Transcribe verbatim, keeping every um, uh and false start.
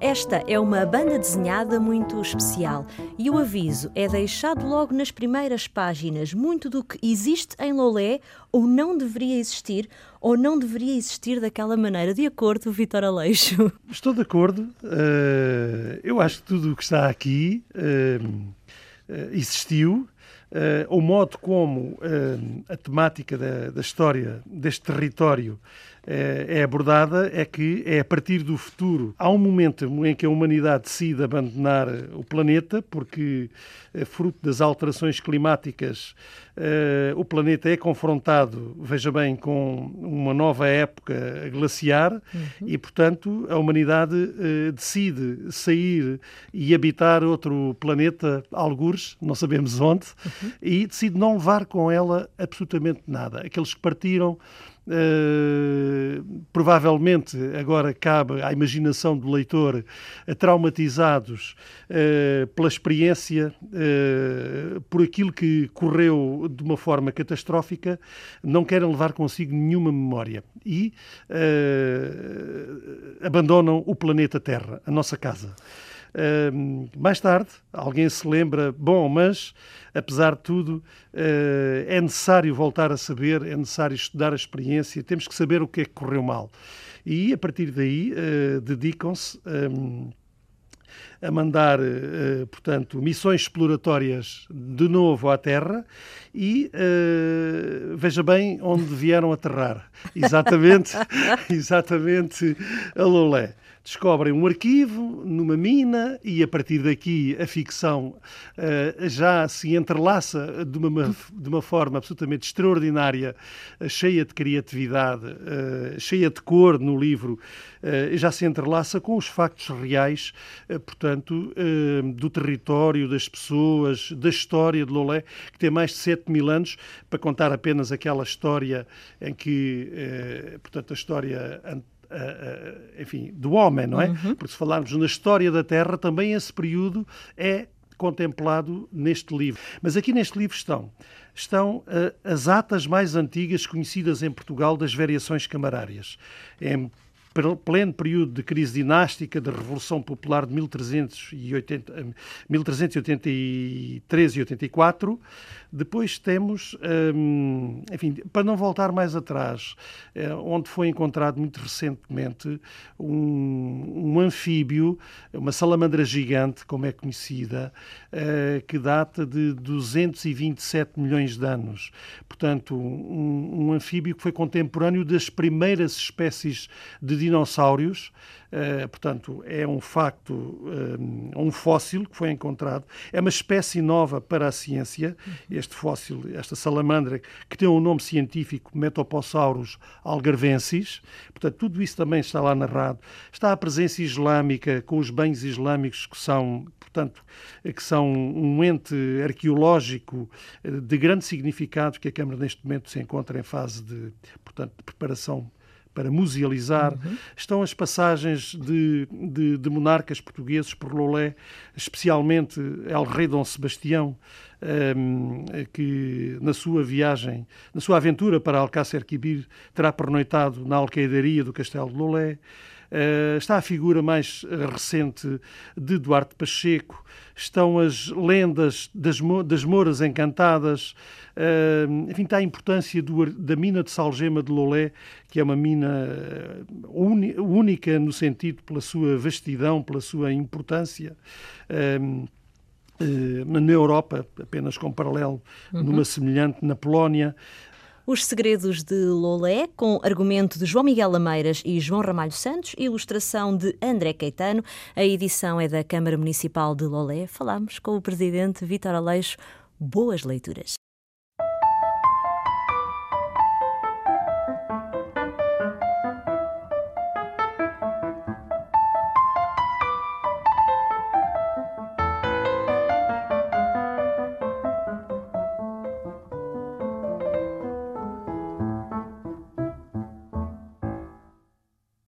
Esta é uma banda desenhada muito especial e o aviso é deixado logo nas primeiras páginas. Muito do que existe em Lolé ou não deveria existir ou não deveria existir daquela maneira. De acordo, Vítor Aleixo? Estou de acordo. Uh, eu acho que tudo o que está aqui uh, uh, existiu. Uh, o modo como uh, a temática da, da história deste território uh, é abordada é que é a partir do futuro. Há um momento em que a humanidade decide abandonar o planeta, porque, uh, fruto das alterações climáticas, uh, o planeta é confrontado, veja bem, com uma nova época glaciar uhum. e, portanto, a humanidade uh, decide sair e habitar outro planeta, algures, não sabemos onde, uhum. e decide não levar com ela absolutamente nada. Aqueles que partiram, uh, provavelmente agora cabe à imaginação do leitor, uh, traumatizados uh, pela experiência, uh, por aquilo que correu de uma forma catastrófica, não querem levar consigo nenhuma memória e uh, abandonam o planeta Terra, a nossa casa. Uh, mais tarde, alguém se lembra, bom, mas, apesar de tudo, uh, é necessário voltar a saber, é necessário estudar a experiência, temos que saber o que é que correu mal. E, a partir daí, uh, dedicam-se um, a mandar, uh, portanto, missões exploratórias de novo à Terra e, uh, veja bem, onde vieram aterrar. Exatamente, exatamente a Lolé. Descobrem um arquivo numa mina e, a partir daqui, a ficção uh, já se entrelaça de uma, de uma forma absolutamente extraordinária, uh, cheia de criatividade, uh, cheia de cor no livro, uh, já se entrelaça com os factos reais, uh, portanto, uh, do território, das pessoas, da história de Lolé, que tem mais de sete mil anos, para contar apenas aquela história em que, uh, portanto, a história Uh, uh, enfim, do homem, não é? Uhum. Porque se falarmos na história da Terra, também esse período é contemplado neste livro. Mas aqui neste livro estão, estão uh, as atas mais antigas conhecidas em Portugal das variações camarárias. Em pleno período de crise dinástica, da Revolução Popular de mil trezentos e oitenta, mil trezentos e oitenta e três e oitenta e quatro. Depois temos, hum, enfim, para não voltar mais atrás, eh, onde foi encontrado muito recentemente um, um anfíbio, uma salamandra gigante, como é conhecida, eh, que data de duzentos e vinte e sete milhões de anos. Portanto, um, um anfíbio que foi contemporâneo das primeiras espécies de dinossauros. Uh, portanto, é um facto, um, um fóssil que foi encontrado. É uma espécie nova para a ciência, este fóssil, esta salamandra, que tem um nome científico, Metoposaurus algarvensis. Portanto, tudo isso também está lá narrado. Está a presença islâmica, com os banhos islâmicos, que são, portanto, que são um ente arqueológico de grande significado, que a Câmara, neste momento, se encontra em fase de, portanto, de preparação para musealizar. Uhum. Estão as passagens de, de, de monarcas portugueses por Lolé, especialmente El Rei Dom Sebastião, um, que na sua viagem, na sua aventura para Alcácer Quibir, terá pernoitado na alqueiraria do Castelo de Lolé. Uh, está a figura mais recente de Duarte Pacheco, estão as lendas das, das Mouras Encantadas, uh, enfim, está a importância do, da mina de Salgema de Lolé, que é uma mina uni, única no sentido pela sua vastidão, pela sua importância. Uh, uh, na Europa, apenas com paralelo, uhum. numa semelhante na Polónia. Os Segredos de Lolé, com argumento de João Miguel Lameiras e João Ramalho Santos, ilustração de André Caetano. A edição é da Câmara Municipal de Lolé. Falámos com o presidente Vítor Aleixo. Boas leituras.